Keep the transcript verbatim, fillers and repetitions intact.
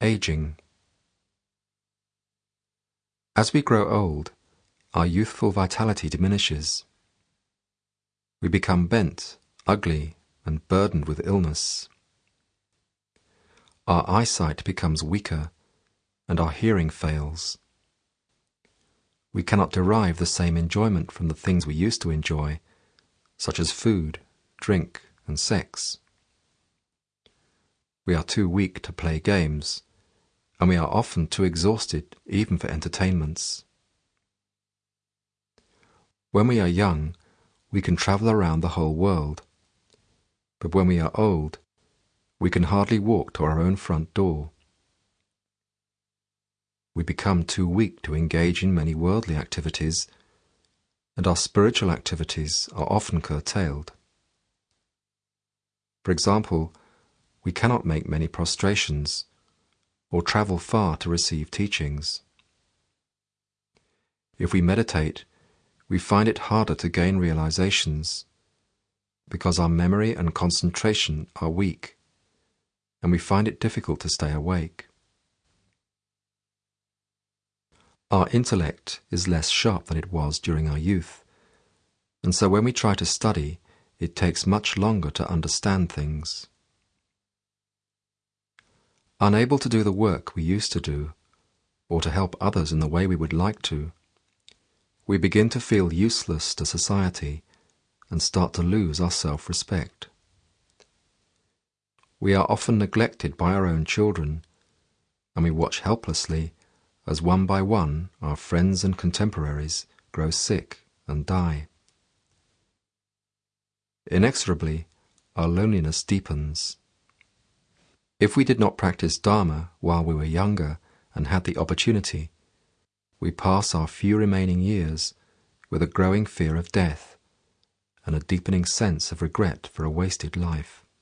Aging. As we grow old, our youthful vitality diminishes. We become bent, ugly, and burdened with illness. Our eyesight becomes weaker, and our hearing fails. We cannot derive the same enjoyment from the things we used to enjoy, such as food, drink, and sex. We are too weak to play games, and we are often too exhausted even for entertainments. When we are young, we can travel around the whole world, but when we are old, we can hardly walk to our own front door. We become too weak to engage in many worldly activities, and our spiritual activities are often curtailed. For example, we cannot make many prostrations, or travel far to receive teachings. If we meditate, we find it harder to gain realizations, because our memory and concentration are weak, and we find it difficult to stay awake. Our intellect is less sharp than it was during our youth, and so when we try to study, it takes much longer to understand things. Unable to do the work we used to do, or to help others in the way we would like to, we begin to feel useless to society and start to lose our self-respect. We are often neglected by our own children, and we watch helplessly as one by one our friends and contemporaries grow sick and die. Inexorably, our loneliness deepens. If we did not practice Dharma while we were younger and had the opportunity, we pass our few remaining years with a growing fear of death and a deepening sense of regret for a wasted life.